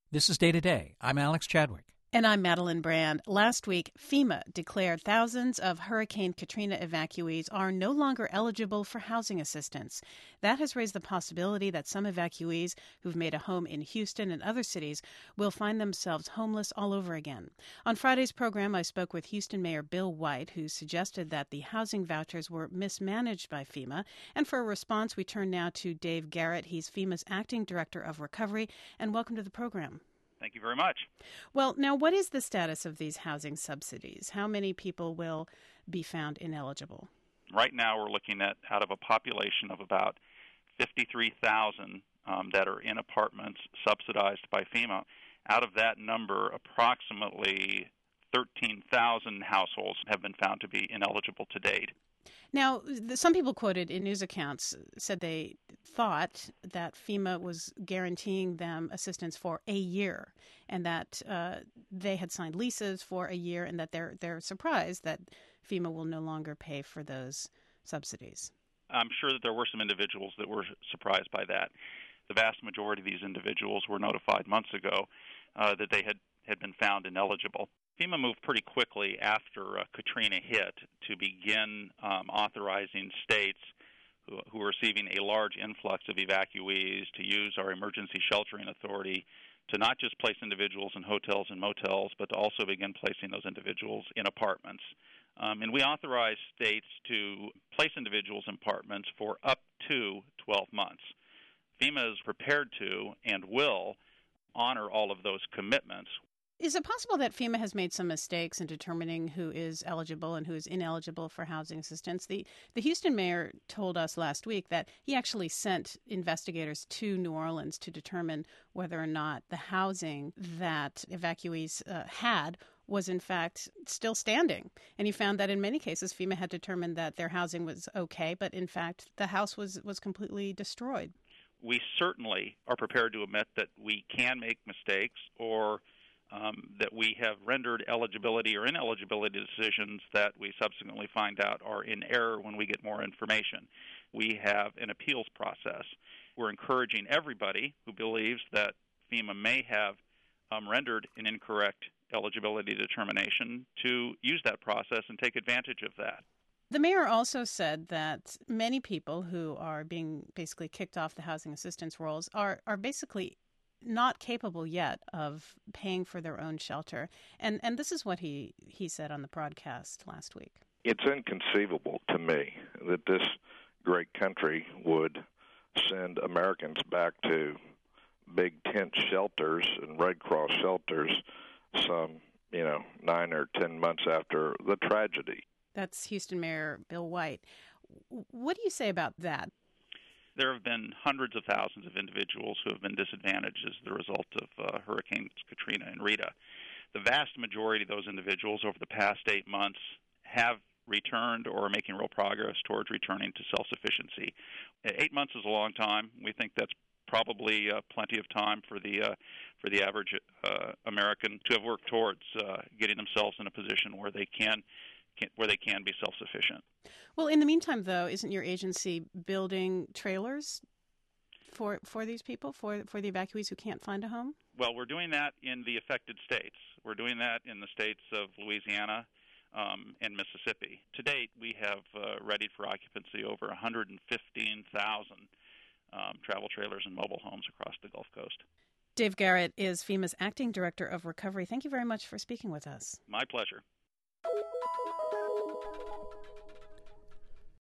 This is Day to Day. I'm Alex Chadwick. And I'm Madeline Brand. Last week, FEMA declared thousands of Hurricane Katrina evacuees are no longer eligible for housing assistance. That has raised the possibility that some evacuees who've made a home in Houston and other cities will find themselves homeless all over again. On Friday's program, I spoke with Houston Mayor Bill White, who suggested that the housing vouchers were mismanaged by FEMA. And for a response, we turn now to Dave Garrett. He's FEMA's acting director of recovery. And welcome to the program. Thank you very much. Well, now, what is the status of these housing subsidies? How many people will be found ineligible? Right now, we're looking at out of a population of about 53,000 that are in apartments subsidized by FEMA. Out of that number, approximately 13,000 households have been found to be ineligible to date. Now, some people quoted in news accounts said they thought that FEMA was guaranteeing them assistance for a year and that they had signed leases for a year and that they're surprised that FEMA will no longer pay for those subsidies. I'm sure that there were some individuals that were surprised by that. The vast majority of these individuals were notified months ago that they had been found ineligible. FEMA moved pretty quickly after Katrina hit to begin authorizing states who are receiving a large influx of evacuees to use our emergency sheltering authority to not just place individuals in hotels and motels, but to also begin placing those individuals in apartments. And we authorize states to place individuals in apartments for up to 12 months. FEMA is prepared to and will honor all of those commitments. Is it possible that FEMA has made some mistakes in determining who is eligible and who is ineligible for housing assistance? The Houston mayor told us last week that he actually sent investigators to New Orleans to determine whether or not the housing that evacuees had was in fact still standing. And he found that in many cases FEMA had determined that their housing was okay, but in fact the house was completely destroyed. We certainly are prepared to admit that we can make mistakes or that we have rendered eligibility or ineligibility decisions that we subsequently find out are in error when we get more information. We have an appeals process. We're encouraging everybody who believes that FEMA may have rendered an incorrect eligibility determination to use that process and take advantage of that. The mayor also said that many people who are being basically kicked off the housing assistance rolls are basically not capable yet of paying for their own shelter. And this is what he said on the broadcast last week. It's inconceivable to me that this great country would send Americans back to big tent shelters and Red Cross shelters some, 9 or 10 months after the tragedy. That's Houston Mayor Bill White. What do you say about that? There have been hundreds of thousands of individuals who have been disadvantaged as the result of Hurricanes Katrina and Rita. The vast majority of those individuals over the past 8 months have returned or are making real progress towards returning to self-sufficiency. 8 months is a long time. We think that's probably plenty of time for the average American to have worked towards getting themselves in a position where they can be self-sufficient. Well, in the meantime, though, isn't your agency building trailers for these people, for the evacuees who can't find a home? Well, we're doing that in the affected states. We're doing that in the states of Louisiana and Mississippi. To date, we have readied for occupancy over 115,000 travel trailers and mobile homes across the Gulf Coast. Dave Garrett is FEMA's acting director of recovery. Thank you very much for speaking with us. My pleasure.